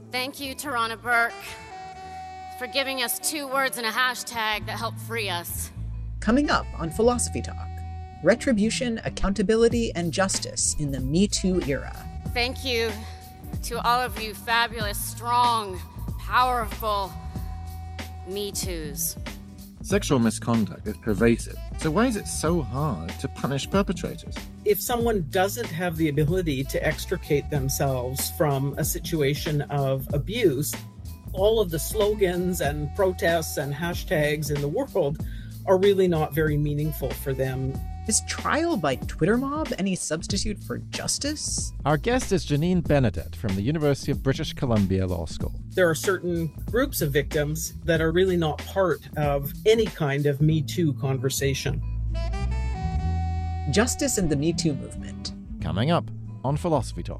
Thank you, Tarana Burke, for giving us 2 words and a hashtag that help free us. Coming up on Philosophy Talk, retribution, accountability, and justice in the Me Too era. Thank you to all of you fabulous, strong, powerful Me Toos. Sexual misconduct is pervasive, so why is it so hard to punish perpetrators? If someone doesn't have the ability to extricate themselves from a situation of abuse, all of the slogans and protests and hashtags in the world are really not very meaningful for them. Is trial by Twitter mob any substitute for justice? Our guest is Janine Benedet from the University of British Columbia Law School. There are certain groups of victims that are really not part of any kind of Me Too conversation. Justice and the Me Too movement. Coming up on Philosophy Talk.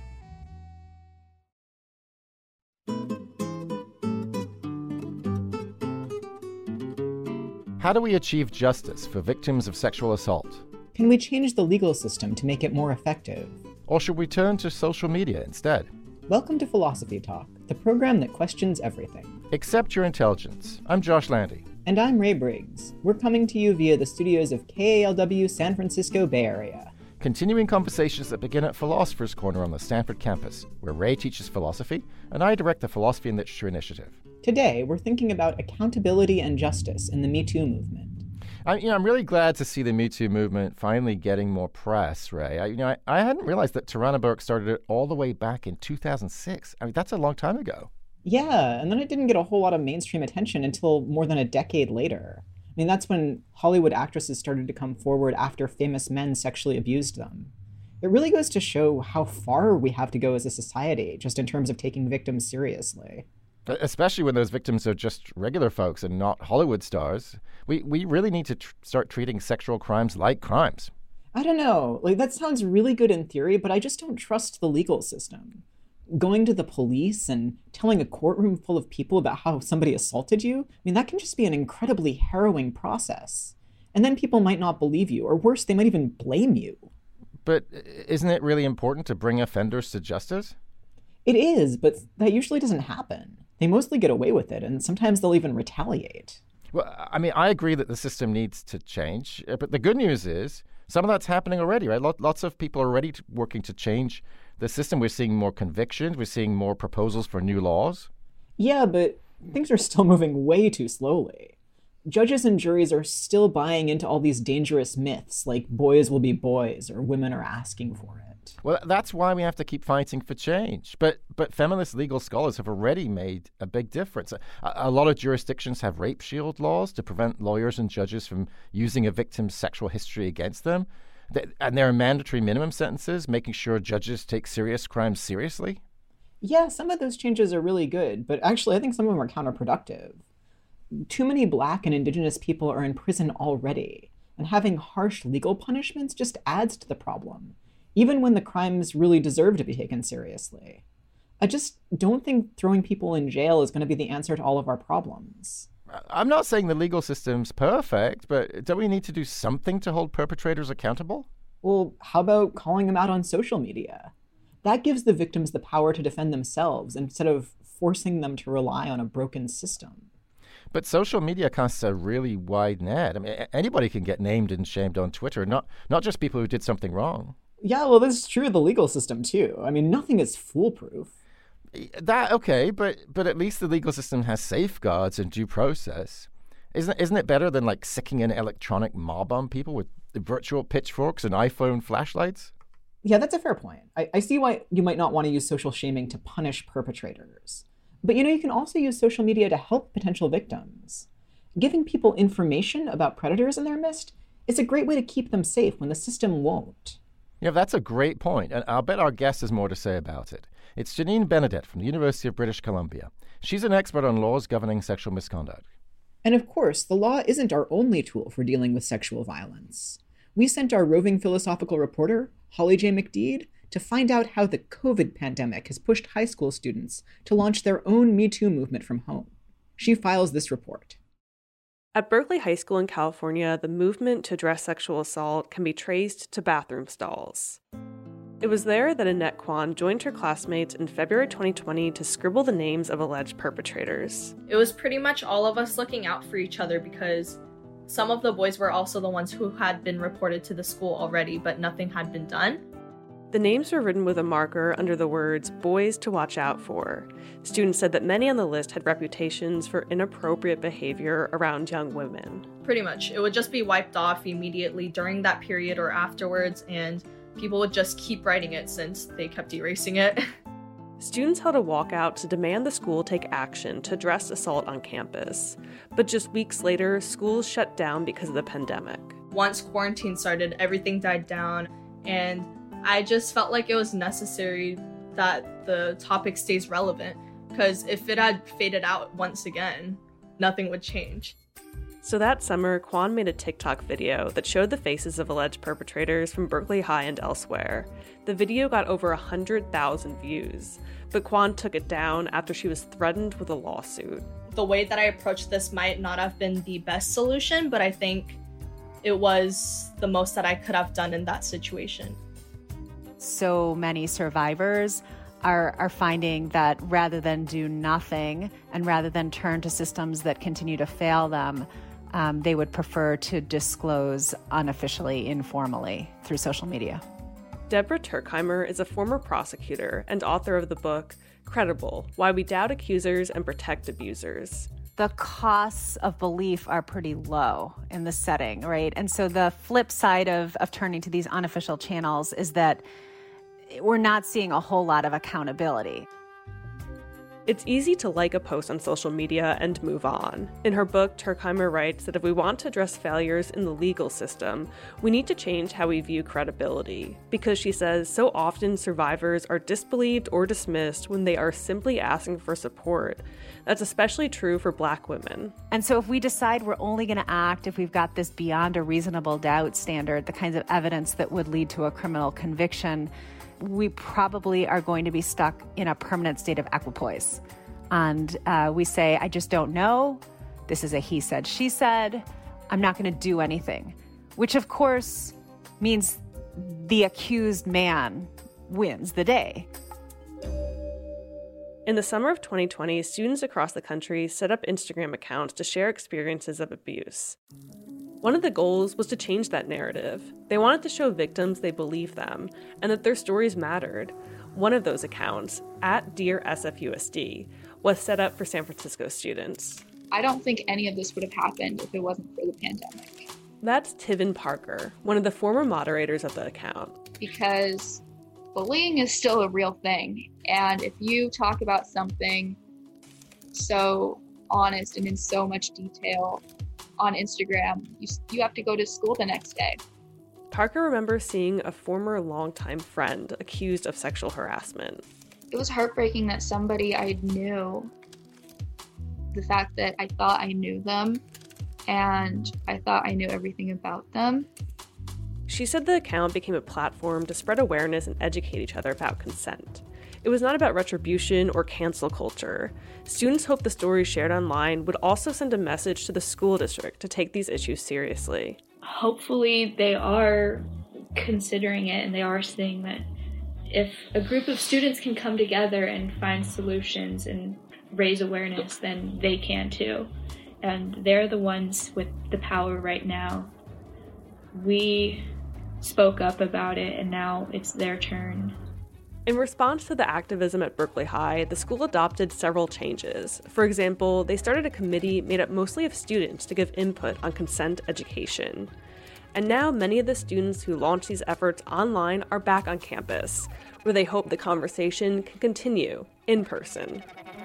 How do we achieve justice for victims of sexual assault? Can we change the legal system to make it more effective? Or should we turn to social media instead? Welcome to Philosophy Talk, the program that questions everything. Accept your intelligence. I'm Josh Landy. And I'm Ray Briggs. We're coming to you via the studios of KALW San Francisco Bay Area. Continuing conversations that begin at Philosopher's Corner on the Stanford campus, where Ray teaches philosophy and I direct the Philosophy and Literature Initiative. Today, we're thinking about accountability and justice in the Me Too movement. I'm really glad to see the Me Too movement finally getting more press, Ray. I hadn't realized that Tarana Burke started it all the way back in 2006. That's a long time ago. Yeah, and then it didn't get a whole lot of mainstream attention until more than a decade later. That's when Hollywood actresses started to come forward after famous men sexually abused them. It really goes to show how far we have to go as a society, just in terms of taking victims seriously. Especially when those victims are just regular folks and not Hollywood stars. We really need to start treating sexual crimes like crimes. I don't know. That sounds really good in theory, but I just don't trust the legal system. Going to the police and telling a courtroom full of people about how somebody assaulted you, that can just be an incredibly harrowing process. And then people might not believe you, or worse, they might even blame you. But isn't it really important to bring offenders to justice? It is, but that usually doesn't happen. They mostly get away with it, and sometimes they'll even retaliate. Well, I agree that the system needs to change, but the good news is some of that's happening already, right? Lots of people are already working to change the system. We're seeing more convictions. We're seeing more proposals for new laws. Yeah, but things are still moving way too slowly. Judges and juries are still buying into all these dangerous myths, like boys will be boys, or women are asking for it. Well, that's why we have to keep fighting for change. But feminist legal scholars have already made a big difference. A lot of jurisdictions have rape shield laws to prevent lawyers and judges from using a victim's sexual history against them. And there are mandatory minimum sentences, making sure judges take serious crimes seriously. Yeah, some of those changes are really good, but actually I think some of them are counterproductive. Too many Black and Indigenous people are in prison already, and having harsh legal punishments just adds to the problem, even when the crimes really deserve to be taken seriously. I just don't think throwing people in jail is going to be the answer to all of our problems. I'm not saying the legal system's perfect, but don't we need to do something to hold perpetrators accountable? Well, how about calling them out on social media? That gives the victims the power to defend themselves instead of forcing them to rely on a broken system. But social media casts a really wide net. Anybody can get named and shamed on Twitter, not just people who did something wrong. Yeah, well, this is true of the legal system, too. Nothing is foolproof. Okay, but at least the legal system has safeguards and due process. Isn't it better than sicking an electronic mob on people with virtual pitchforks and iPhone flashlights? Yeah, that's a fair point. I see why you might not want to use social shaming to punish perpetrators. But you can also use social media to help potential victims. Giving people information about predators in their midst is a great way to keep them safe when the system won't. Yeah, that's a great point, and I'll bet our guest has more to say about it. It's Janine Benedet from the University of British Columbia. She's an expert on laws governing sexual misconduct. And of course, the law isn't our only tool for dealing with sexual violence. We sent our roving philosophical reporter, Holly J. McDede, to find out how the COVID pandemic has pushed high school students to launch their own Me Too movement from home. She files this report. At Berkeley High School in California, the movement to address sexual assault can be traced to bathroom stalls. It was there that Annette Kwan joined her classmates in February 2020 to scribble the names of alleged perpetrators. It was pretty much all of us looking out for each other because some of the boys were also the ones who had been reported to the school already, but nothing had been done. The names were written with a marker under the words "boys to watch out for." Students said that many on the list had reputations for inappropriate behavior around young women. Pretty much. It would just be wiped off immediately during that period or afterwards, and people would just keep writing it since they kept erasing it. Students held a walkout to demand the school take action to address assault on campus. But just weeks later, schools shut down because of the pandemic. Once quarantine started, everything died down, and I just felt like it was necessary that the topic stays relevant, because if it had faded out once again, nothing would change. So that summer, Kwan made a TikTok video that showed the faces of alleged perpetrators from Berkeley High and elsewhere. The video got over 100,000 views, but Kwan took it down after she was threatened with a lawsuit. The way that I approached this might not have been the best solution, but I think it was the most that I could have done in that situation. So many survivors are finding that rather than do nothing and rather than turn to systems that continue to fail them, they would prefer to disclose unofficially, informally, through social media. Deborah Turkheimer is a former prosecutor and author of the book Credible: Why We Doubt Accusers and Protect Abusers. The costs of belief are pretty low in this setting, right? And so the flip side of turning to these unofficial channels is that we're not seeing a whole lot of accountability. It's easy to like a post on social media and move on. In her book, Turkheimer writes that if we want to address failures in the legal system, we need to change how we view credibility. Because, she says, so often survivors are disbelieved or dismissed when they are simply asking for support. That's especially true for Black women. And so if we decide we're only going to act if we've got this beyond a reasonable doubt standard, the kinds of evidence that would lead to a criminal conviction, we probably are going to be stuck in a permanent state of equipoise. And we say, I just don't know. This is a he said, she said. I'm not going to do anything. Which, of course, means the accused man wins the day. In the summer of 2020, students across the country set up Instagram accounts to share experiences of abuse. One of the goals was to change that narrative. They wanted to show victims they believed them and that their stories mattered. One of those accounts, @DearSFUSD, was set up for San Francisco students. I don't think any of this would have happened if it wasn't for the pandemic. That's Tivin Parker, one of the former moderators of the account. Because bullying is still a real thing. And if you talk about something so honest and in so much detail on Instagram, you have to go to school the next day. Parker remembers seeing a former longtime friend accused of sexual harassment. It was heartbreaking that somebody I knew, the fact that I thought I knew them and I thought I knew everything about them. She said the account became a platform to spread awareness and educate each other about consent. It was not about retribution or cancel culture. Students hoped the stories shared online would also send a message to the school district to take these issues seriously. Hopefully they are considering it and they are seeing that if a group of students can come together and find solutions and raise awareness, then they can too. And they're the ones with the power right now. We spoke up about it and now it's their turn. In response to the activism at Berkeley High, the school adopted several changes. For example, they started a committee made up mostly of students to give input on consent education. And now many of the students who launched these efforts online are back on campus, where they hope the conversation can continue in person.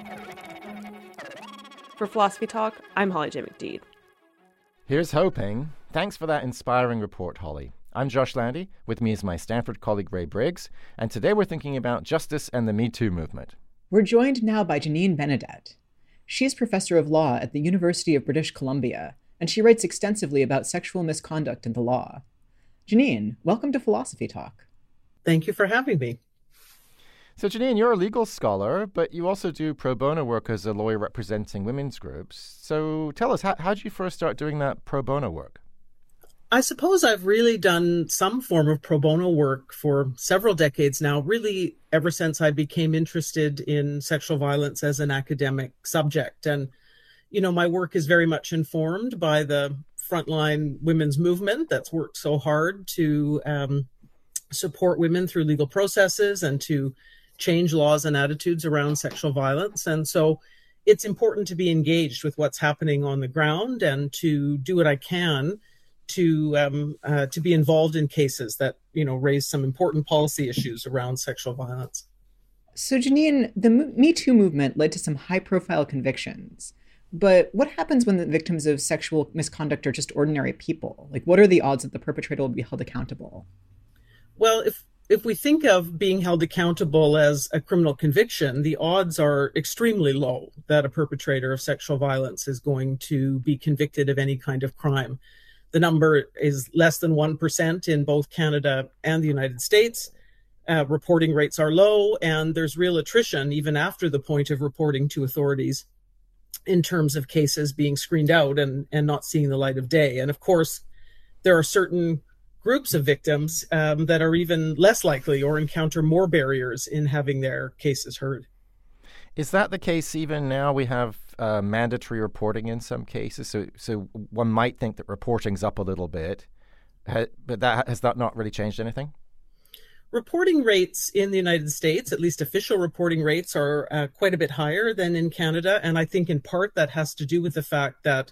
For Philosophy Talk, I'm Holly J. McDede. Here's hoping. Thanks for that inspiring report, Holly. I'm Josh Landy. With me is my Stanford colleague Ray Briggs, and today we're thinking about justice and the Me Too movement. We're joined now by Janine Benedet. She's professor of law at the University of British Columbia, and she writes extensively about sexual misconduct in the law. Janine, welcome to Philosophy Talk. Thank you for having me. So Janine, you're a legal scholar, but you also do pro bono work as a lawyer representing women's groups. So tell us, how did you first start doing that pro bono work? I suppose I've really done some form of pro bono work for several decades now, really ever since I became interested in sexual violence as an academic subject. And, my work is very much informed by the frontline women's movement that's worked so hard to support women through legal processes and to change laws and attitudes around sexual violence. And so it's important to be engaged with what's happening on the ground and to do what I can to be involved in cases that, raise some important policy issues around sexual violence. So, Janine, the Me Too movement led to some high-profile convictions. But what happens when the victims of sexual misconduct are just ordinary people? Like, what are the odds that the perpetrator will be held accountable? Well, if we think of being held accountable as a criminal conviction, the odds are extremely low that a perpetrator of sexual violence is going to be convicted of any kind of crime. The number is less than 1% in both Canada and the United States. Reporting rates are low, and there's real attrition even after the point of reporting to authorities in terms of cases being screened out and not seeing the light of day. And of course, there are certain groups of victims that are even less likely or encounter more barriers in having their cases heard. Is that the case even now? We have mandatory reporting in some cases, so one might think that reporting's up a little bit, but has that not really changed anything? Reporting rates in the United States, at least official reporting rates, are quite a bit higher than in Canada. And I think in part that has to do with the fact that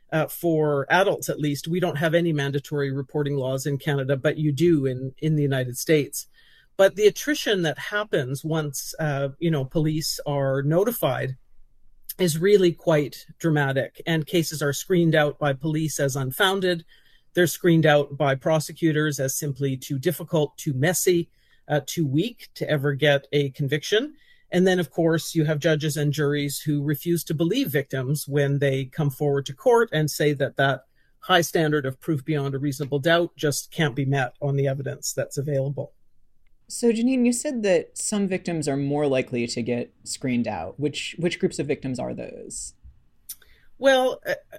for adults, at least, we don't have any mandatory reporting laws in Canada, but you do in the United States. But the attrition that happens once, police are notified is really quite dramatic. And cases are screened out by police as unfounded. They're screened out by prosecutors as simply too difficult, too messy, too weak to ever get a conviction. And then, of course, you have judges and juries who refuse to believe victims when they come forward to court and say that high standard of proof beyond a reasonable doubt just can't be met on the evidence that's available. So, Janine, you said that some victims are more likely to get screened out. Which groups of victims are those? Well,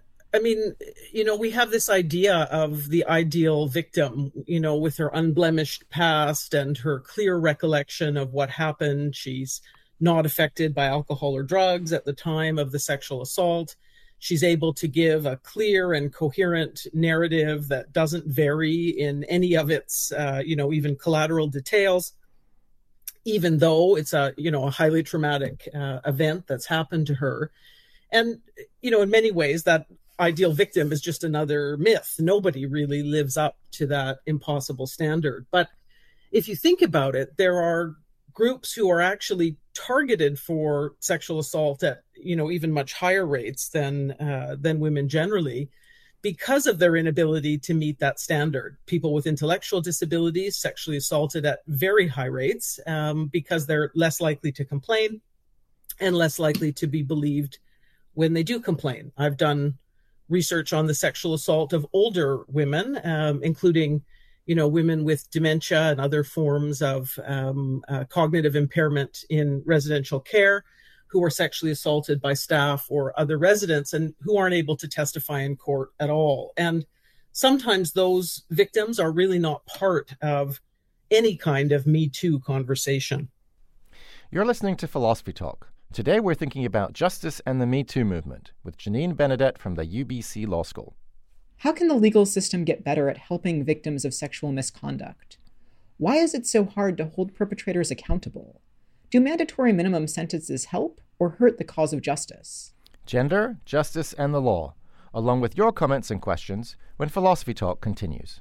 we have this idea of the ideal victim, with her unblemished past and her clear recollection of what happened. She's not affected by alcohol or drugs at the time of the sexual assault. She's able to give a clear and coherent narrative that doesn't vary in any of its, even collateral details, even though it's a highly traumatic event that's happened to her. And, in many ways, that ideal victim is just another myth. Nobody really lives up to that impossible standard. But if you think about it, there are groups who are actually targeted for sexual assault at, even much higher rates than women generally, because of their inability to meet that standard. People with intellectual disabilities sexually assaulted at very high rates because they're less likely to complain and less likely to be believed when they do complain. I've done research on the sexual assault of older women, including, women with dementia and other forms of cognitive impairment in residential care who were sexually assaulted by staff or other residents and who aren't able to testify in court at all. And sometimes those victims are really not part of any kind of Me Too conversation. You're listening to Philosophy Talk. Today we're thinking about justice and the Me Too movement with Janine Benedet from the UBC Law School. How can the legal system get better at helping victims of sexual misconduct? Why is it so hard to hold perpetrators accountable? Do mandatory minimum sentences help or hurt the cause of justice? Gender, justice, and the law, along with your comments and questions when Philosophy Talk continues.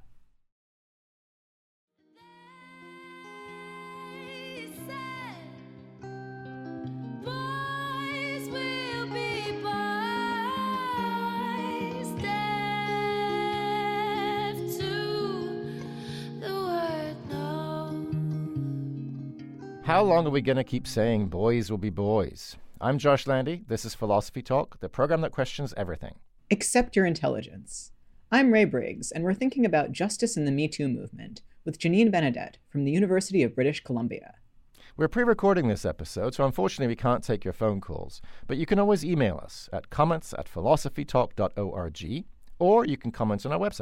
How long are we going to keep saying boys will be boys? I'm Josh Landy. This is Philosophy Talk, the program that questions everything. Except your intelligence. I'm Ray Briggs, and we're thinking about justice in the Me Too movement with Janine Benedet from the University of British Columbia. We're pre-recording this episode, so unfortunately we can't take your phone calls, but you can always email us at comments@philosophytalk.org, or you can comment on our website.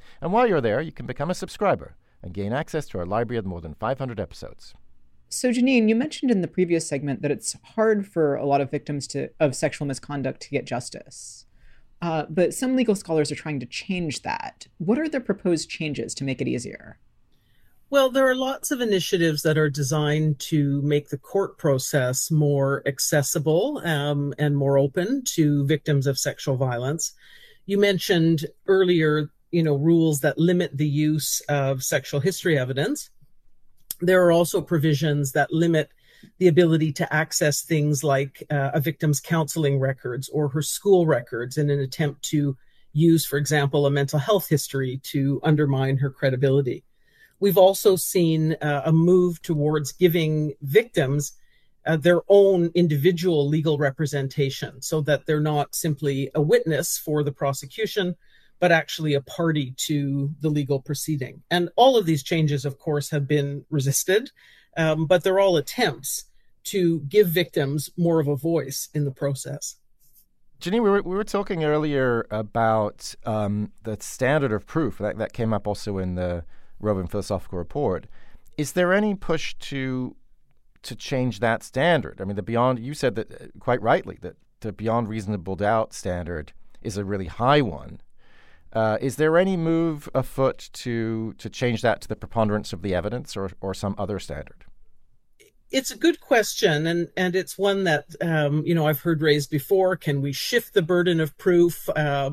And while you're there, you can become a subscriber and gain access to our library of more than 500 episodes. So, Janine, you mentioned in the previous segment that it's hard for a lot of victims of sexual misconduct to get justice. But some legal scholars are trying to change that. What are the proposed changes to make it easier? Well, there are lots of initiatives that are designed to make the court process more accessible and more open to victims of sexual violence. You mentioned earlier, rules that limit the use of sexual history evidence. There are also provisions that limit the ability to access things like a victim's counseling records or her school records in an attempt to use, for example, a mental health history to undermine her credibility. We've also seen a move towards giving victims their own individual legal representation so that they're not simply a witness for the prosecution, but actually a party to the legal proceeding. And all of these changes, of course, have been resisted, but they're all attempts to give victims more of a voice in the process. Janine, we were talking earlier about the standard of proof. That came up also in the Rowan Philosophical Report. Is there any push to change that standard? I mean, you said that quite rightly that the beyond reasonable doubt standard is a really high one. Is there any move afoot to change that to the preponderance of the evidence or some other standard? It's a good question, and it's one that I've heard raised before. Can we shift the burden of proof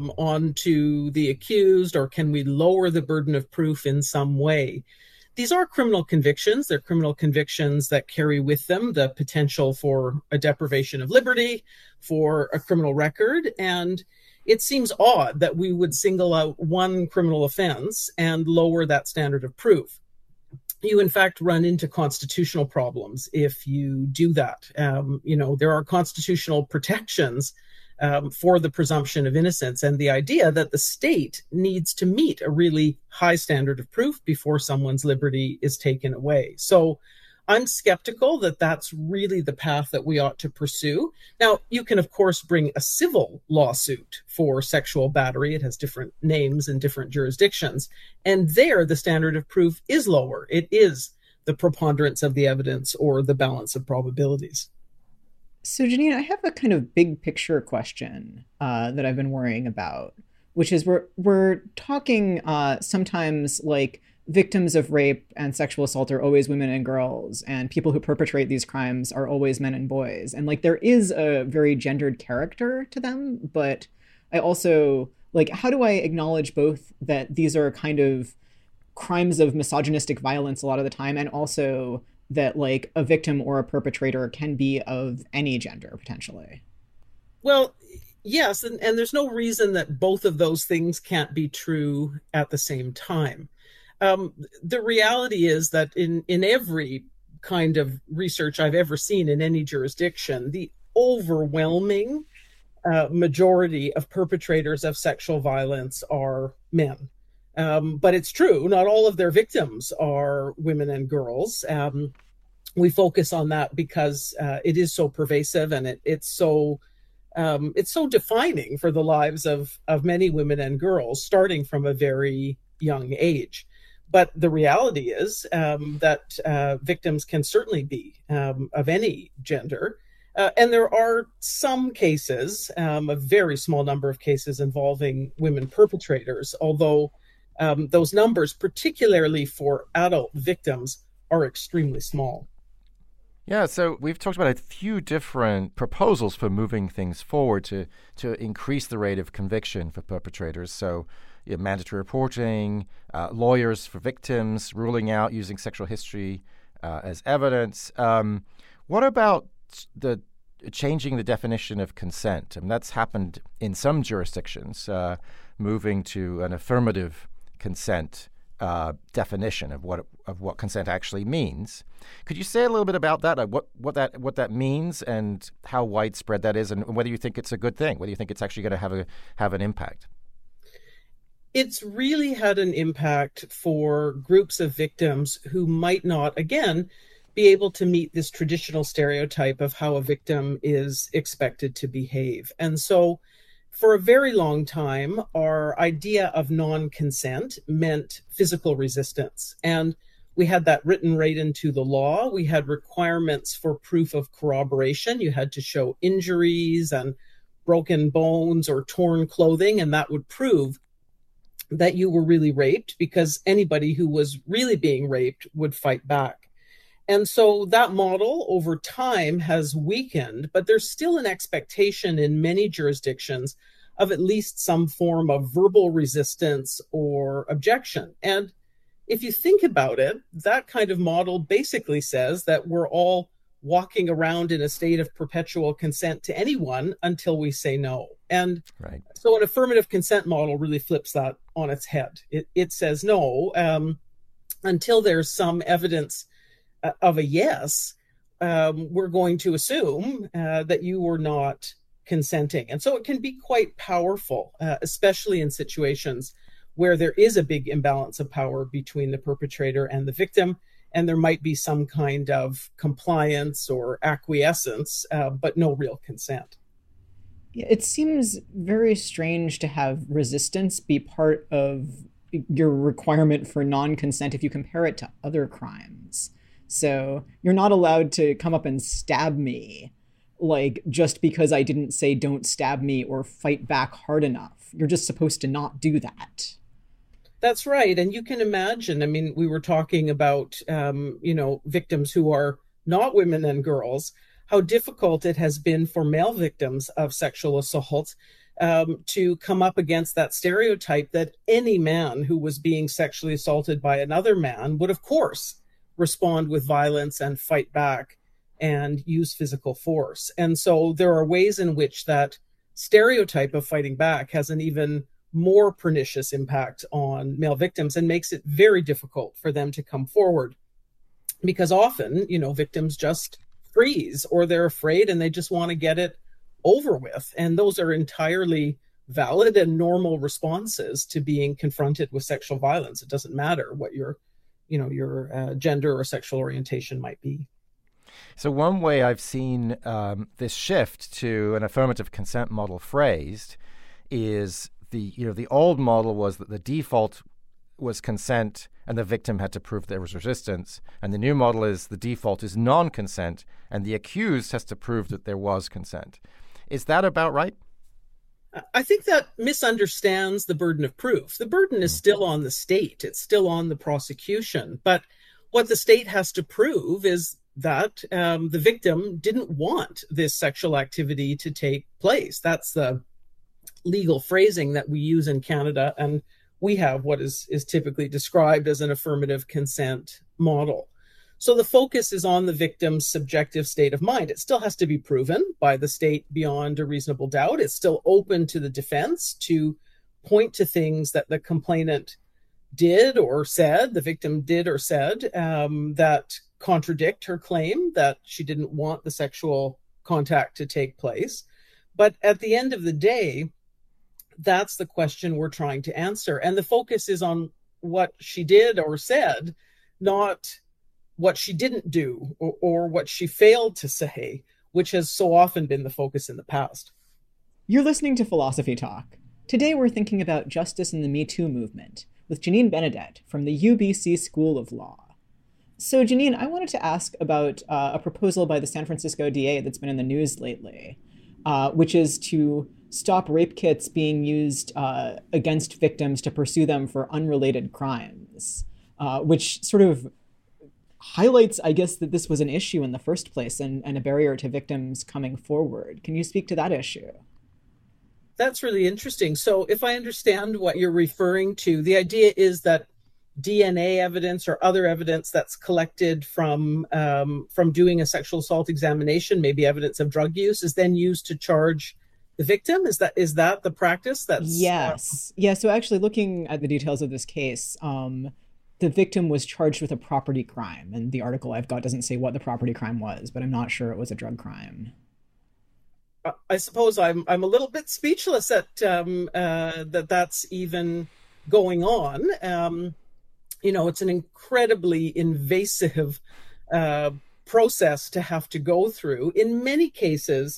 onto the accused, or can we lower the burden of proof in some way? These are criminal convictions. They're criminal convictions that carry with them the potential for a deprivation of liberty, for a criminal record, and it seems odd that we would single out one criminal offense and lower that standard of proof. You, in fact, run into constitutional problems if you do that. There are constitutional protections for the presumption of innocence and the idea that the state needs to meet a really high standard of proof before someone's liberty is taken away. So I'm skeptical that that's really the path that we ought to pursue. Now, you can, of course, bring a civil lawsuit for sexual battery. It has different names in different jurisdictions. And there, the standard of proof is lower. It is the preponderance of the evidence or the balance of probabilities. So, Janine, I have a kind of big picture question that I've been worrying about, which is we're talking sometimes like victims of rape and sexual assault are always women and girls, and people who perpetrate these crimes are always men and boys. And like there is a very gendered character to them, but I also how do I acknowledge both that these are kind of crimes of misogynistic violence a lot of the time, and also that like a victim or a perpetrator can be of any gender potentially? Well, yes, and there's no reason that both of those things can't be true at the same time. The reality is that in every kind of research I've ever seen in any jurisdiction, the overwhelming majority of perpetrators of sexual violence are men. But it's true, not all of their victims are women and girls. We focus on that because it is so pervasive, and it's so defining for the lives of many women and girls, starting from a very young age. But the reality is that victims can certainly be of any gender. And there are some cases, a very small number of cases involving women perpetrators, although those numbers, particularly for adult victims, are extremely small. Yeah, so we've talked about a few different proposals for moving things forward to increase the rate of conviction for perpetrators. So mandatory reporting, lawyers for victims, ruling out using sexual history as evidence. What about the changing the definition of consent? I mean, that's happened in some jurisdictions, moving to an affirmative consent definition of what consent actually means. Could you say a little bit about that? What that means and how widespread that is, and whether you think it's a good thing, whether you think it's actually going to have an impact? It's really had an impact for groups of victims who might not, again, be able to meet this traditional stereotype of how a victim is expected to behave. And so for a very long time, our idea of non-consent meant physical resistance. And we had that written right into the law. We had requirements for proof of corroboration. You had to show injuries and broken bones or torn clothing, and that would prove that you were really raped, because anybody who was really being raped would fight back. And so that model over time has weakened, but there's still an expectation in many jurisdictions of at least some form of verbal resistance or objection. And if you think about it, that kind of model basically says that we're all walking around in a state of perpetual consent to anyone until we say no. And so an affirmative consent model really flips that on its head. It says no, until there's some evidence of a yes, we're going to assume that you were not consenting. And so it can be quite powerful, especially in situations where there is a big imbalance of power between the perpetrator and the victim, and there might be some kind of compliance or acquiescence, but no real consent. It seems very strange to have resistance be part of your requirement for non-consent if you compare it to other crimes. So you're not allowed to come up and stab me, like, just because I didn't say don't stab me or fight back hard enough. You're just supposed to not do that. That's right. And you can imagine, I mean, we were talking about, victims who are not women and girls, how difficult it has been for male victims of sexual assault to come up against that stereotype that any man who was being sexually assaulted by another man would, of course, respond with violence and fight back and use physical force. And so there are ways in which that stereotype of fighting back has an even more pernicious impact on male victims and makes it very difficult for them to come forward, because often, victims just freeze, or they're afraid and they just want to get it over with. And those are entirely valid and normal responses to being confronted with sexual violence. It doesn't matter what your gender or sexual orientation might be. So one way I've seen this shift to an affirmative consent model phrased is the old model was that the default was consent and the victim had to prove there was resistance. And the new model is the default is non-consent and the accused has to prove that there was consent. Is that about right? I think that misunderstands the burden of proof. The burden is still on the state. It's still on the prosecution. But what the state has to prove is that the victim didn't want this sexual activity to take place. That's the legal phrasing that we use in Canada, and we have what is typically described as an affirmative consent model. So the focus is on the victim's subjective state of mind. It still has to be proven by the state beyond a reasonable doubt. It's still open to the defense to point to things that the complainant did or said, the victim did or said, that contradict her claim that she didn't want the sexual contact to take place. But at the end of the day, that's the question we're trying to answer. And the focus is on what she did or said, not what she didn't do or what she failed to say, which has so often been the focus in the past. You're listening to Philosophy Talk. Today we're thinking about justice in the Me Too movement with Janine Benedet from the UBC School of Law. So Janine, I wanted to ask about a proposal by the San Francisco DA that's been in the news lately, which is to stop rape kits being used against victims to pursue them for unrelated crimes, which sort of highlights, I guess, that this was an issue in the first place and a barrier to victims coming forward. Can you speak to that issue? That's really interesting. So if I understand what you're referring to, the idea is that DNA evidence or other evidence that's collected from doing a sexual assault examination, maybe evidence of drug use, is then used to charge the victim. Is that the practice? Yes. Yeah. So actually, looking at the details of this case, the victim was charged with a property crime, and the article I've got doesn't say what the property crime was, but I'm not sure it was a drug crime. I suppose I'm a little bit speechless at that's even going on. It's an incredibly invasive process to have to go through. In many cases,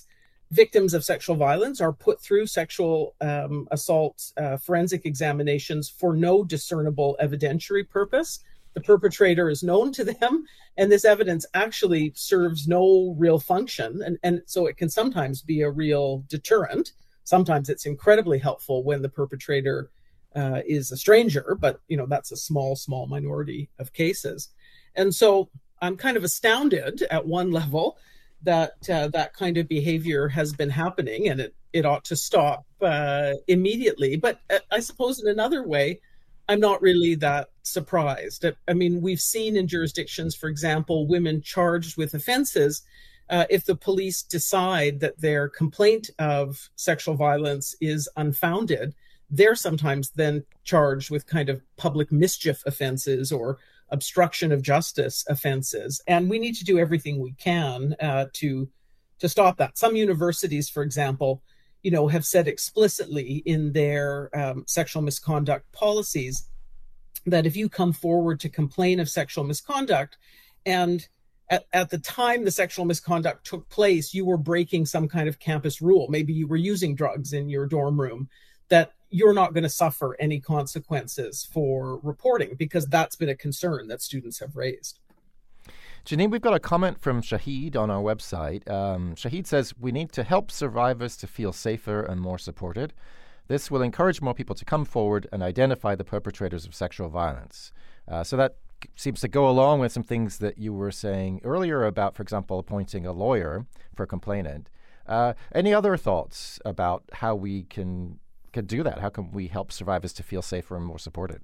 victims of sexual violence are put through sexual assault forensic examinations for no discernible evidentiary purpose. The perpetrator is known to them, and this evidence actually serves no real function. And so it can sometimes be a real deterrent. Sometimes it's incredibly helpful when the perpetrator is a stranger, but that's a small minority of cases. And so I'm kind of astounded at one level that that kind of behavior has been happening, and it ought to stop immediately. But I suppose in another way, I'm not really that surprised. I mean, we've seen in jurisdictions, for example, women charged with offenses, if the police decide that their complaint of sexual violence is unfounded, they're sometimes then charged with kind of public mischief offenses or obstruction of justice offenses. And we need to do everything we can to stop that. Some universities, for example, have said explicitly in their sexual misconduct policies that if you come forward to complain of sexual misconduct and at the time the sexual misconduct took place, you were breaking some kind of campus rule, maybe you were using drugs in your dorm room, that you're not going to suffer any consequences for reporting, because that's been a concern that students have raised. Janine, we've got a comment from Shahid on our website. Shahid says, we need to help survivors to feel safer and more supported. This will encourage more people to come forward and identify the perpetrators of sexual violence. So that seems to go along with some things that you were saying earlier about, for example, appointing a lawyer for a complainant. Any other thoughts about how we can do that? How can we help survivors to feel safer and more supported?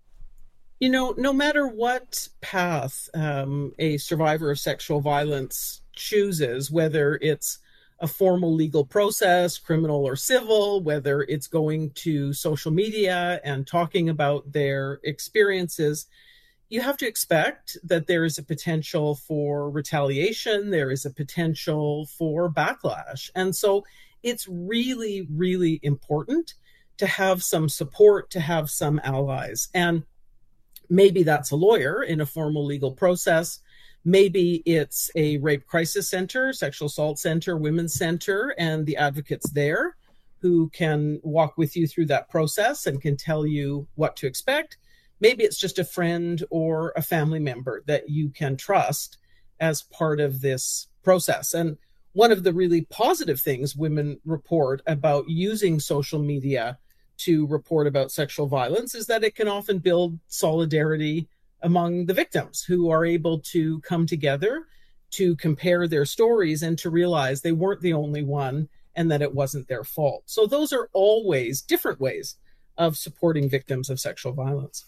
No matter what path a survivor of sexual violence chooses, whether it's a formal legal process, criminal or civil, whether it's going to social media and talking about their experiences, you have to expect that there is a potential for retaliation, there is a potential for backlash. And so it's really, really important to have some support, to have some allies. And maybe that's a lawyer in a formal legal process. Maybe it's a rape crisis center, sexual assault center, women's center, and the advocates there who can walk with you through that process and can tell you what to expect. Maybe it's just a friend or a family member that you can trust as part of this process. And one of the really positive things women report about using social media to report about sexual violence is that it can often build solidarity among the victims who are able to come together to compare their stories and to realize they weren't the only one and that it wasn't their fault. So those are always different ways of supporting victims of sexual violence.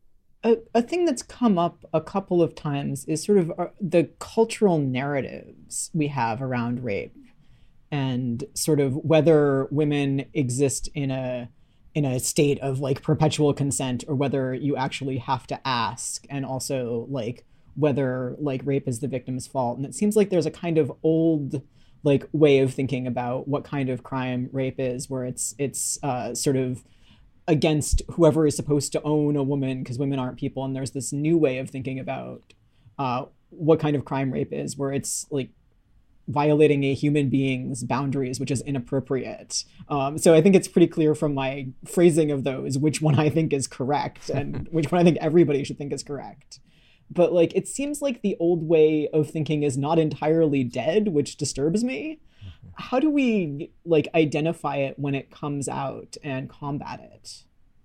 A thing that's come up a couple of times is sort of the cultural narratives we have around rape and sort of whether women exist in a state of like perpetual consent or whether you actually have to ask, and also like whether like rape is the victim's fault. And it seems like there's a kind of old like way of thinking about what kind of crime rape is, where it's sort of against whoever is supposed to own a woman because women aren't people. And there's this new way of thinking about what kind of crime rape is, where it's like violating a human being's boundaries, which is inappropriate. So I think it's pretty clear from my phrasing of those which one I think is correct and which one I think everybody should think is correct. But like it seems like the old way of thinking is not entirely dead, which disturbs me. How do we like identify it when it comes out and combat it?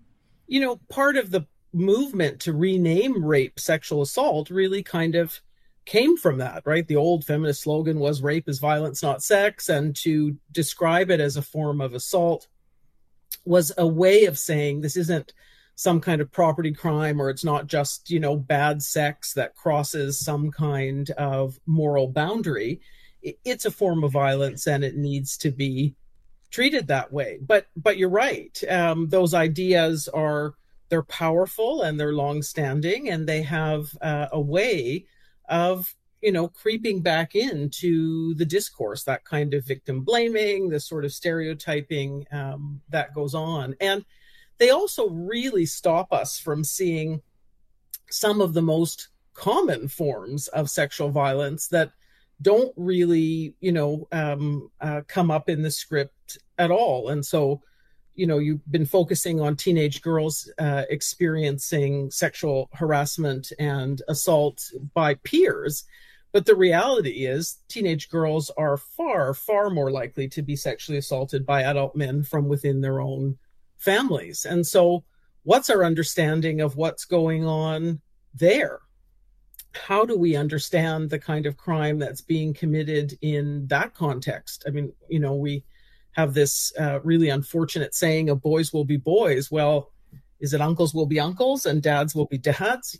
Part of the movement to rename rape sexual assault really kind of came from that, right? The old feminist slogan was rape is violence, not sex. And to describe it as a form of assault was a way of saying this isn't some kind of property crime, or it's not just, bad sex that crosses some kind of moral boundary. It's a form of violence and it needs to be treated that way. But you're right. Those ideas they're powerful and they're longstanding, and they have a way of, creeping back into the discourse, that kind of victim blaming, the sort of stereotyping that goes on. And they also really stop us from seeing some of the most common forms of sexual violence that don't really, come up in the script at all. And so, you've been focusing on teenage girls experiencing sexual harassment and assault by peers. But the reality is teenage girls are far, far more likely to be sexually assaulted by adult men from within their own families. And so what's our understanding of what's going on there? How do we understand the kind of crime that's being committed in that context? I mean, we have this really unfortunate saying of boys will be boys. Well, is it uncles will be uncles and dads will be dads?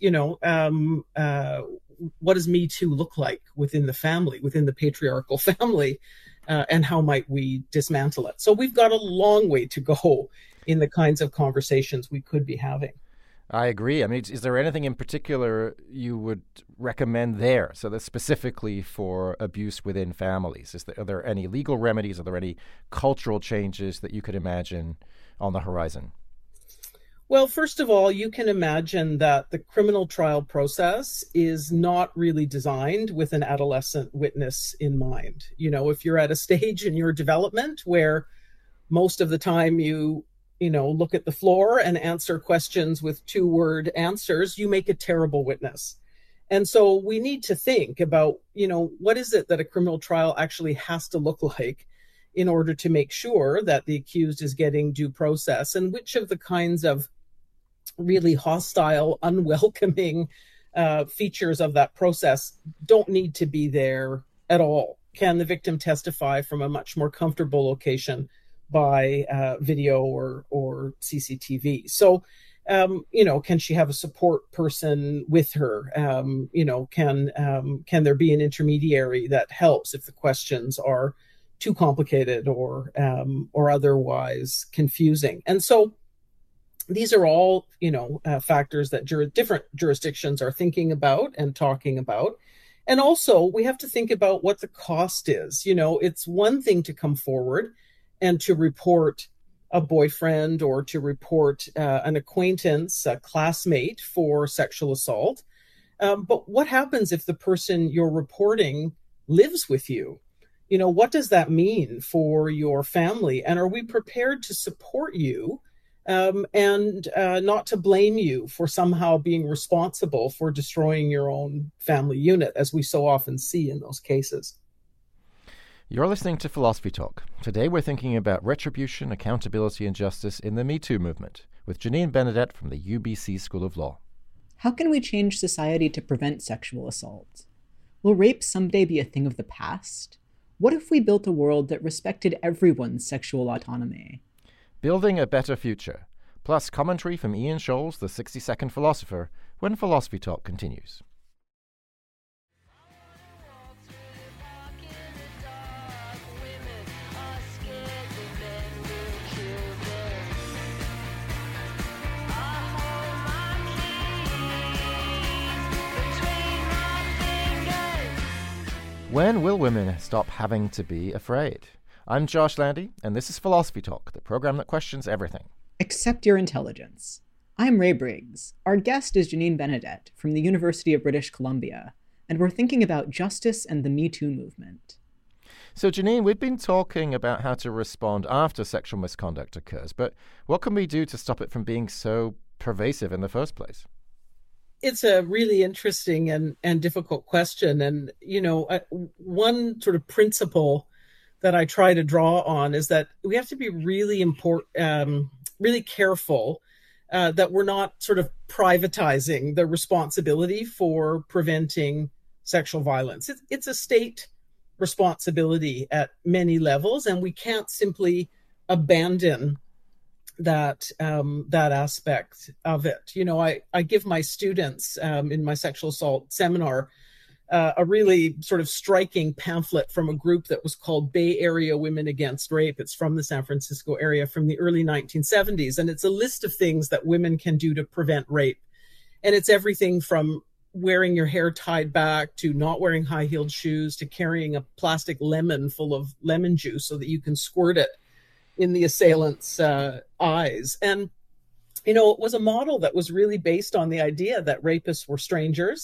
What does Me Too look like within the family, within the patriarchal family, and how might we dismantle it? So we've got a long way to go in the kinds of conversations we could be having. I agree. I mean, is there anything in particular you would recommend there? So that's specifically for abuse within families. Are there any legal remedies? Are there any cultural changes that you could imagine on the horizon? Well, first of all, you can imagine that the criminal trial process is not really designed with an adolescent witness in mind. If you're at a stage in your development where most of the time you look at the floor and answer questions with 2-word answers, you make a terrible witness. And so we need to think about, what is it that a criminal trial actually has to look like in order to make sure that the accused is getting due process, and which of the kinds of really hostile, unwelcoming features of that process don't need to be there at all. Can the victim testify from a much more comfortable location by video or CCTV? So, can she have a support person with her? Can there be an intermediary that helps if the questions are too complicated or otherwise confusing? And so these are all, factors that different jurisdictions are thinking about and talking about. And also we have to think about what the cost is. It's one thing to come forward and to report a boyfriend or to report an acquaintance, a classmate for sexual assault. But what happens if the person you're reporting lives with you? What does that mean for your family? And are we prepared to support you and not to blame you for somehow being responsible for destroying your own family unit, as we so often see in those cases? You're listening to Philosophy Talk. Today we're thinking about retribution, accountability, and justice in the Me Too movement with Janine Benedet from the UBC School of Law. How can we change society to prevent sexual assault? Will rape someday be a thing of the past? What if we built a world that respected everyone's sexual autonomy? Building a better future, plus commentary from Ian Scholes, the 60-second philosopher, when Philosophy Talk continues. When will women stop having to be afraid? I'm Josh Landy, and this is Philosophy Talk, the program that questions everything. Except your intelligence. I'm Ray Briggs. Our guest is Janine Benedet from the University of British Columbia, and we're thinking about justice and the Me Too movement. So, Janine, we've been talking about how to respond after sexual misconduct occurs, but what can we do to stop it from being so pervasive in the first place? It's a really interesting and difficult question. And, one sort of principle that I try to draw on is that we have to be really really careful that we're not sort of privatizing the responsibility for preventing sexual violence. It's a state responsibility at many levels, and we can't simply abandon that aspect of it. I give my students in my sexual assault seminar a really sort of striking pamphlet from a group that was called Bay Area Women Against Rape. It's from the San Francisco area from the early 1970s. And it's a list of things that women can do to prevent rape. And it's everything from wearing your hair tied back to not wearing high-heeled shoes to carrying a plastic lemon full of lemon juice so that you can squirt it in the assailant's eyes. And, it was a model that was really based on the idea that rapists were strangers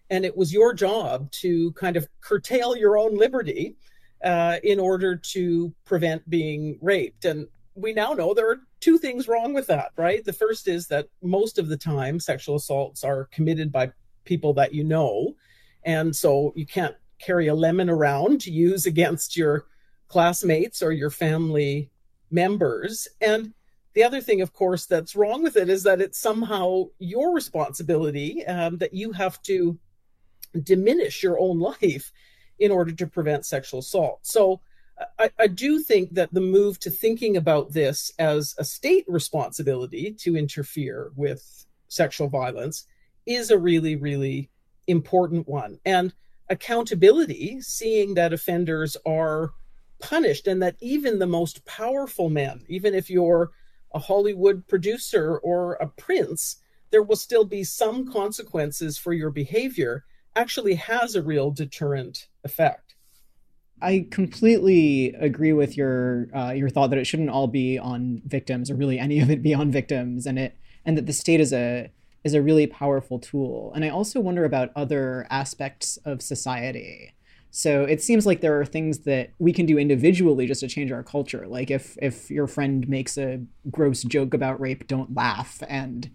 and it was your job to kind of curtail your own liberty in order to prevent being raped. And we now know there are two things wrong with that, right? The first is that most of the time sexual assaults are committed by people that you know. And so you can't carry a lemon around to use against your classmates or your family members. And the other thing, of course, that's wrong with it is that it's somehow your responsibility, that you have to diminish your own life in order to prevent sexual assault. So I do think that the move to thinking about this as a state responsibility to interfere with sexual violence is a really, really important one. And accountability, seeing that offenders are punished and that even the most powerful men, even if you're a Hollywood producer or a prince, there will still be some consequences for your behavior, actually has a real deterrent effect. I completely agree with your thought that it shouldn't all be on victims, or really any of it be on victims, and that the state is a really powerful tool. And I also wonder about other aspects of society. So it seems like there are things that we can do individually just to change our culture. Like if your friend makes a gross joke about rape, don't laugh and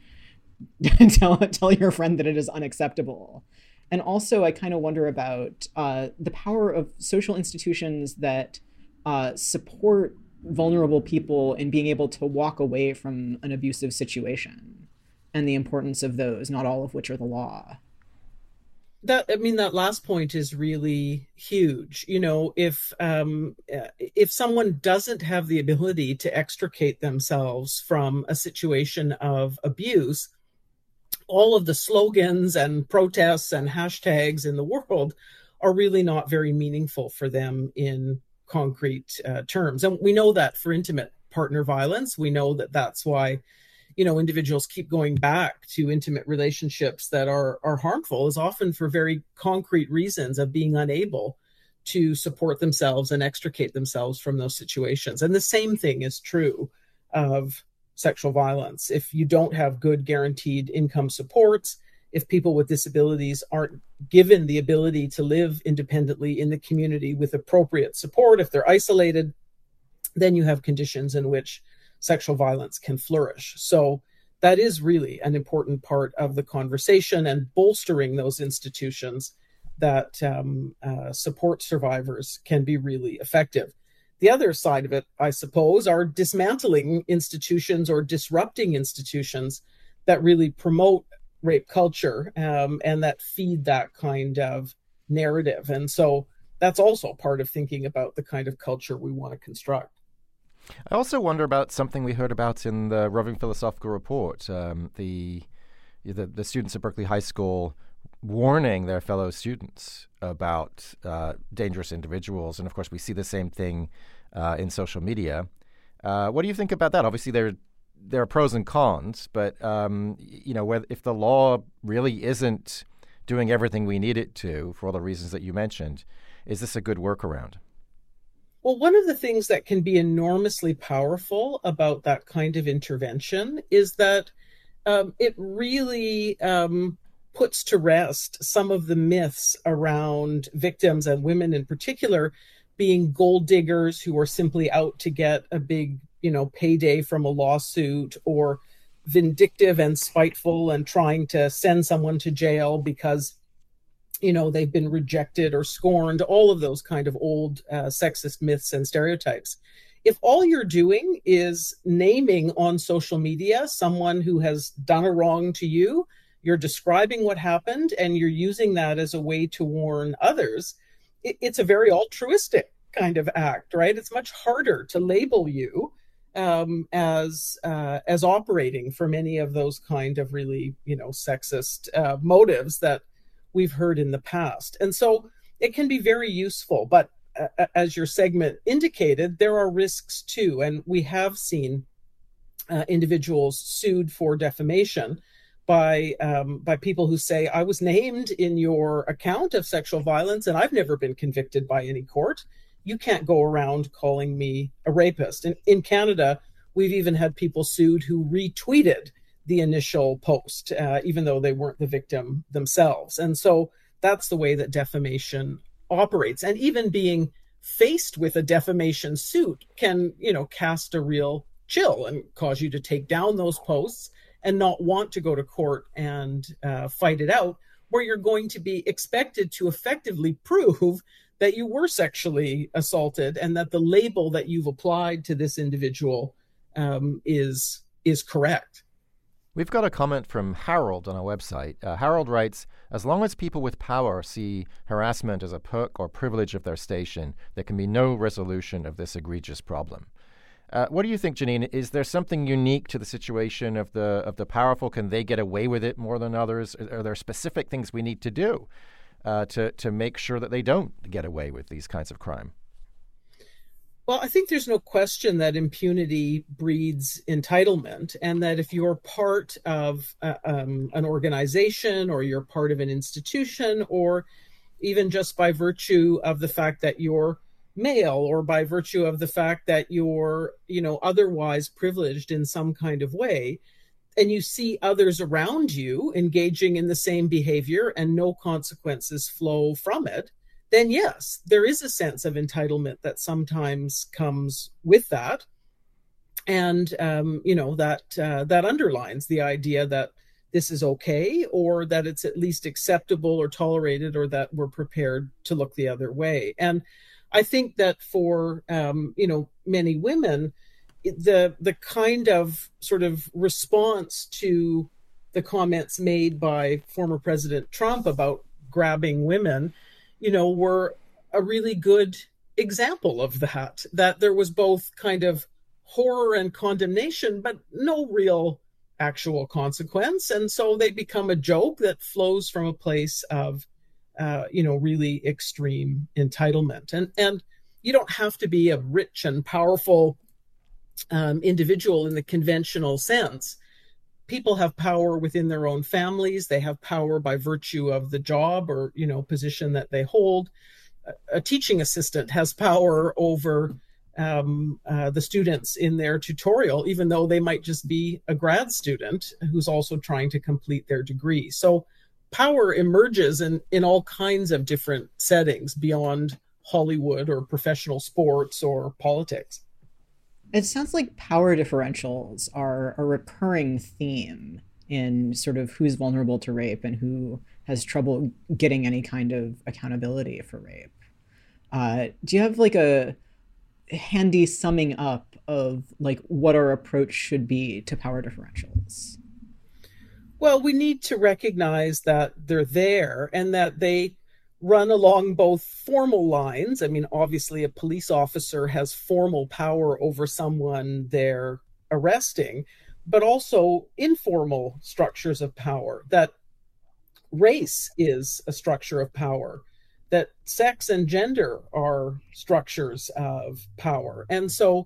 tell your friend that it is unacceptable. And also, I kind of wonder about the power of social institutions that support vulnerable people in being able to walk away from an abusive situation, and the importance of those, not all of which are the law. That last point is really huge. You know, if someone doesn't have the ability to extricate themselves from a situation of abuse, all of the slogans and protests and hashtags in the world are really not very meaningful for them in concrete terms. And we know that for intimate partner violence. We know that that's why, you know, individuals keep going back to intimate relationships that are harmful, is often for very concrete reasons of being unable to support themselves and extricate themselves from those situations. And the same thing is true of sexual violence. If you don't have good guaranteed income supports, if people with disabilities aren't given the ability to live independently in the community with appropriate support, if they're isolated, then you have conditions in which sexual violence can flourish. So that is really an important part of the conversation, and bolstering those institutions that support survivors can be really effective. The other side of it, I suppose, are dismantling institutions or disrupting institutions that really promote rape culture and that feed that kind of narrative. And so that's also part of thinking about the kind of culture we want to construct. I also wonder about something we heard about in the Roving Philosophical Report, the students at Berkeley High School warning their fellow students about dangerous individuals. And of course, we see the same thing in social media. What do you think about that? Obviously, there are pros and cons, but if the law really isn't doing everything we need it to, for all the reasons that you mentioned, is this a good workaround? Well, one of the things that can be enormously powerful about that kind of intervention is that it really puts to rest some of the myths around victims, and women in particular, being gold diggers who are simply out to get a big, payday from a lawsuit, or vindictive and spiteful and trying to send someone to jail because they've been rejected or scorned, all of those kind of old sexist myths and stereotypes. If all you're doing is naming on social media someone who has done a wrong to you, you're describing what happened, and you're using that as a way to warn others, it's a very altruistic kind of act, right? It's much harder to label you as operating from any of those kind of really, sexist motives that we've heard in the past. And so it can be very useful, but as your segment indicated, there are risks too. And we have seen individuals sued for defamation by people who say, I was named in your account of sexual violence and I've never been convicted by any court. You can't go around calling me a rapist. And in Canada, we've even had people sued who retweeted the initial post, even though they weren't the victim themselves. And so that's the way that defamation operates. And even being faced with a defamation suit can, cast a real chill and cause you to take down those posts and not want to go to court and fight it out, where you're going to be expected to effectively prove that you were sexually assaulted and that the label that you've applied to this individual is correct. We've got a comment from Harold on our website. Harold writes, as long as people with power see harassment as a perk or privilege of their station, there can be no resolution of this egregious problem. What do you think, Janine? Is there something unique to the situation of the powerful? Can they get away with it more than others? Are there specific things we need to do to make sure that they don't get away with these kinds of crime? Well, I think there's no question that impunity breeds entitlement, and that if you're part of an organization or you're part of an institution, or even just by virtue of the fact that you're male or by virtue of the fact that you're, otherwise privileged in some kind of way, and you see others around you engaging in the same behavior and no consequences flow from it, then yes, there is a sense of entitlement that sometimes comes with that. And, that underlines the idea that this is okay, or that it's at least acceptable or tolerated, or that we're prepared to look the other way. And I think that for, many women, the kind of sort of response to the comments made by former President Trump about grabbing women, were a really good example of that there was both kind of horror and condemnation, but no real actual consequence. And so they become a joke that flows from a place of, really extreme entitlement. And you don't have to be a rich and powerful individual in the conventional sense. People have power within their own families. They have power by virtue of the job or, position that they hold. A teaching assistant has power over the students in their tutorial, even though they might just be a grad student who's also trying to complete their degree. So power emerges in all kinds of different settings beyond Hollywood or professional sports or politics. It sounds like power differentials are a recurring theme in sort of who's vulnerable to rape and who has trouble getting any kind of accountability for rape. Do you have like a handy summing up of like what our approach should be to power differentials? Well, we need to recognize that they're there and that they run along both formal lines. I mean, obviously, a police officer has formal power over someone they're arresting, but also informal structures of power, that race is a structure of power, that sex and gender are structures of power. And so,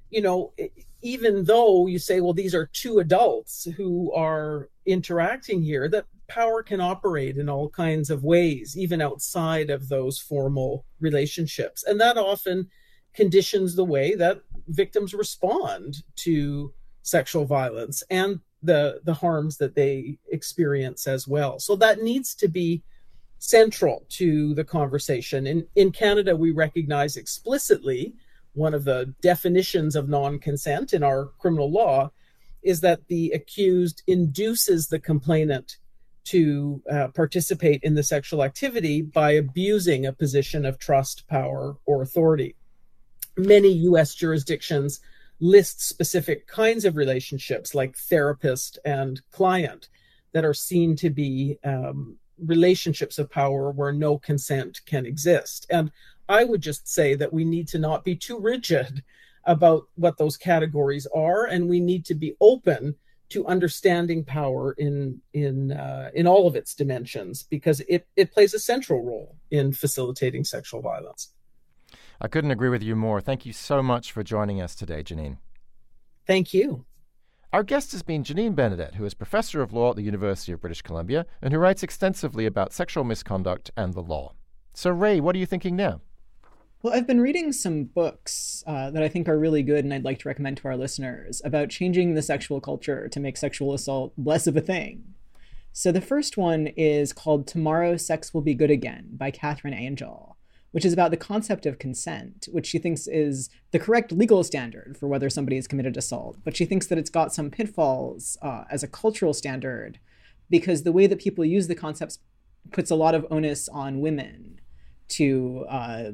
even though you say, well, these are two adults who are interacting here, that power can operate in all kinds of ways, even outside of those formal relationships. And that often conditions the way that victims respond to sexual violence and the harms that they experience as well. So that needs to be central to the conversation. In Canada, we recognize explicitly one of the definitions of non-consent in our criminal law is that the accused induces the complainant to participate in the sexual activity by abusing a position of trust, power, or authority. Many U.S. jurisdictions list specific kinds of relationships like therapist and client that are seen to be relationships of power where no consent can exist. And I would just say that we need to not be too rigid about what those categories are, and we need to be open to understanding power in all of its dimensions, because it plays a central role in facilitating sexual violence. I couldn't agree with you more. Thank you so much for joining us today, Janine. Thank you. Our guest has been Janine Benedet, who is Professor of Law at the University of British Columbia and who writes extensively about sexual misconduct and the law. So, Ray, what are you thinking now? Well, I've been reading some books that I think are really good and I'd like to recommend to our listeners about changing the sexual culture to make sexual assault less of a thing. So the first one is called Tomorrow Sex Will Be Good Again by Catherine Angel, which is about the concept of consent, which she thinks is the correct legal standard for whether somebody has committed assault. But she thinks that it's got some pitfalls as a cultural standard, because the way that people use the concepts puts a lot of onus on women to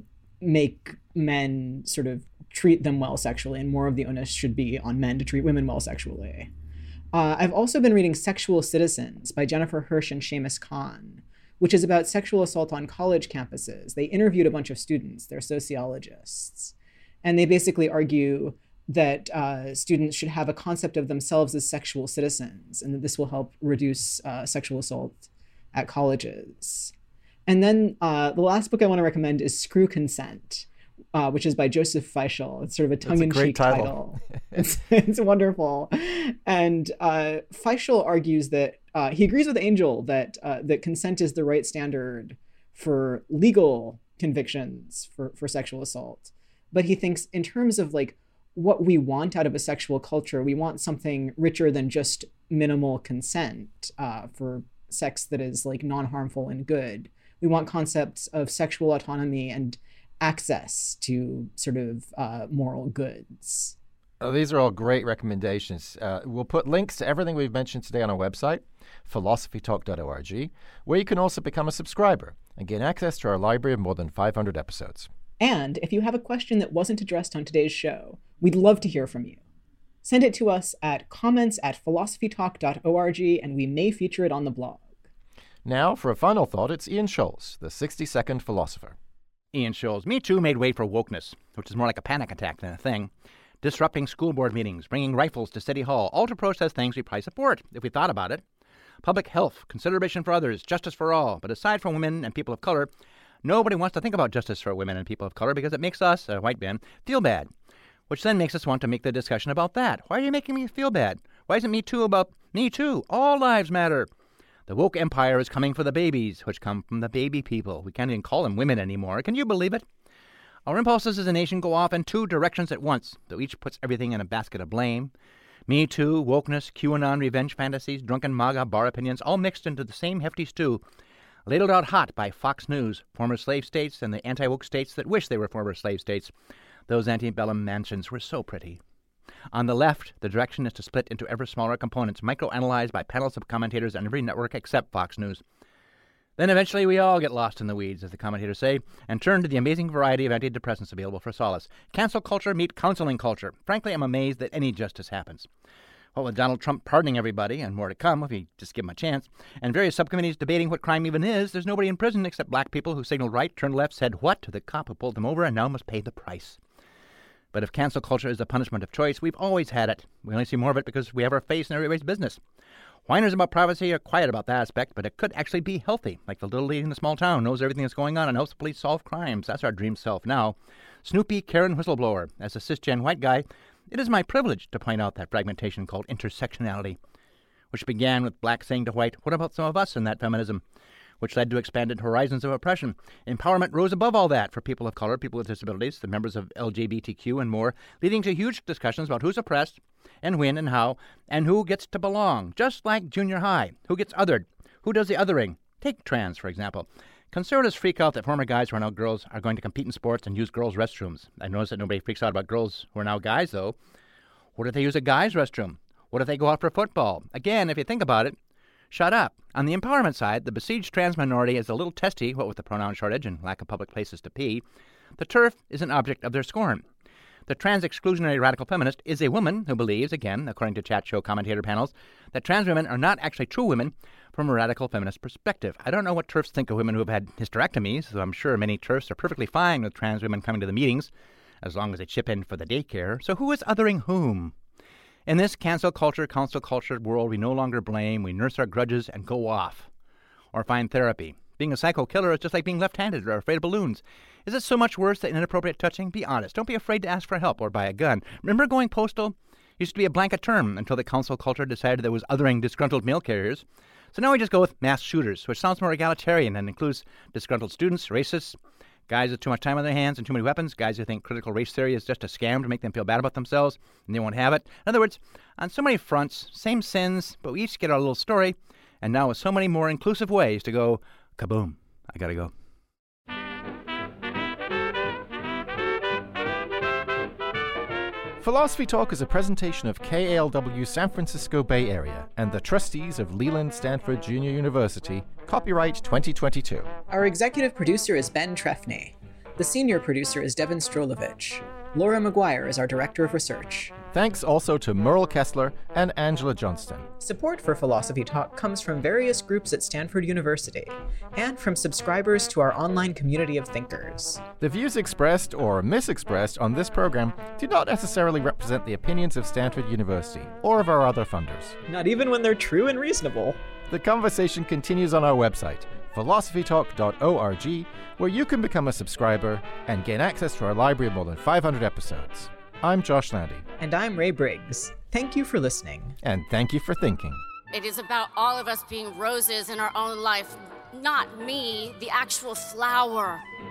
make men sort of treat them well sexually, and more of the onus should be on men to treat women well sexually. I've also been reading Sexual Citizens by Jennifer Hirsch and Seamus Khan, which is about sexual assault on college campuses. They interviewed a bunch of students, they're sociologists, and they basically argue that students should have a concept of themselves as sexual citizens, and that this will help reduce sexual assault at colleges. And then the last book I want to recommend is Screw Consent, which is by Joseph Feischl. It's sort of a tongue-in-cheek title. It's wonderful. And Feischl argues that he agrees with Angel that that consent is the right standard for legal convictions for sexual assault. But he thinks in terms of like what we want out of a sexual culture, we want something richer than just minimal consent for sex that is like non-harmful and good. We want concepts of sexual autonomy and access to sort of moral goods. These are all great recommendations. We'll put links to everything we've mentioned today on our website, philosophytalk.org, where you can also become a subscriber and gain access to our library of more than 500 episodes. And if you have a question that wasn't addressed on today's show, we'd love to hear from you. Send it to us at comments@philosophytalk.org, and we may feature it on the blog. Now, for a final thought, it's Ian Scholes, the 60-second philosopher. Ian Scholes. Me Too made way for wokeness, which is more like a panic attack than a thing. Disrupting school board meetings, bringing rifles to City Hall, all to protest things we probably support, if we thought about it. Public health, consideration for others, justice for all. But aside from women and people of color, nobody wants to think about justice for women and people of color because it makes us, white men, feel bad, which then makes us want to make the discussion about that. Why are you making me feel bad? Why isn't Me Too about me too? All lives matter. The woke empire is coming for the babies, which come from the baby people. We can't even call them women anymore. Can you believe it? Our impulses as a nation go off in two directions at once, though each puts everything in a basket of blame. Me Too, wokeness, QAnon, revenge fantasies, drunken MAGA, bar opinions, all mixed into the same hefty stew, ladled out hot by Fox News, former slave states and the anti-woke states that wish they were former slave states. Those antebellum mansions were so pretty. On the left, the direction is to split into ever smaller components, microanalyzed by panels of commentators on every network except Fox News. Then eventually we all get lost in the weeds, as the commentators say, and turn to the amazing variety of antidepressants available for solace. Cancel culture meet counseling culture. Frankly, I'm amazed that any justice happens. What with Donald Trump pardoning everybody, and more to come if we just give him a chance, and various subcommittees debating what crime even is, there's nobody in prison except black people who signaled right, turned left, said what to the cop who pulled them over, and now must pay the price. But if cancel culture is the punishment of choice, we've always had it. We only see more of it because we have our face in everybody's business. Whiners about privacy are quiet about that aspect, but it could actually be healthy. Like the little lady in the small town knows everything that's going on and helps the police solve crimes. That's our dream self now. Snoopy Karen Whistleblower. As a cisgen white guy, it is my privilege to point out that fragmentation called intersectionality, which began with black saying to white, what about some of us in that feminism? Which led to expanded horizons of oppression. Empowerment rose above all that for people of color, people with disabilities, the members of LGBTQ and more, leading to huge discussions about who's oppressed and when and how and who gets to belong. Just like junior high. Who gets othered? Who does the othering? Take trans, for example. Conservatives freak out that former guys who are now girls are going to compete in sports and use girls' restrooms. I notice that nobody freaks out about girls who are now guys, though. What if they use a guy's restroom? What if they go out for football? Again, if you think about it, shut up. On the empowerment side, the besieged trans minority is a little testy, what with the pronoun shortage and lack of public places to pee. The TERF is an object of their scorn. The trans exclusionary radical feminist is a woman who believes, again, according to chat show commentator panels, that trans women are not actually true women from a radical feminist perspective. I don't know what TERFs think of women who have had hysterectomies, so I'm sure many TERFs are perfectly fine with trans women coming to the meetings, as long as they chip in for the daycare. So who is othering whom? In this cancel culture world, we no longer blame, we nurse our grudges and go off. Or find therapy. Being a psycho killer is just like being left-handed or afraid of balloons. Is it so much worse than inappropriate touching? Be honest. Don't be afraid to ask for help or buy a gun. Remember going postal? Used to be a blanket term until the cancel culture decided there was othering disgruntled mail carriers. So now we just go with mass shooters, which sounds more egalitarian and includes disgruntled students, racists, guys with too much time on their hands and too many weapons, guys who think critical race theory is just a scam to make them feel bad about themselves, and they won't have it. In other words, on so many fronts, same sins, but we each get our little story, And now with so many more inclusive ways to go kaboom. I gotta go. Philosophy Talk is a presentation of KALW San Francisco Bay Area and the trustees of Leland Stanford Junior University, copyright 2022. Our executive producer is Ben Trefny. The senior producer is Devin Strolovich. Laura McGuire is our director of research. Thanks also to Merle Kessler and Angela Johnston. Support for Philosophy Talk comes from various groups at Stanford University and from subscribers to our online community of thinkers. The views expressed or misexpressed on this program do not necessarily represent the opinions of Stanford University or of our other funders. Not even when they're true and reasonable. The conversation continues on our website, philosophytalk.org, where you can become a subscriber and gain access to our library of more than 500 episodes. I'm Josh Landy. And I'm Ray Briggs. Thank you for listening. And thank you for thinking. It is about all of us being roses in our own life, not me, the actual flower.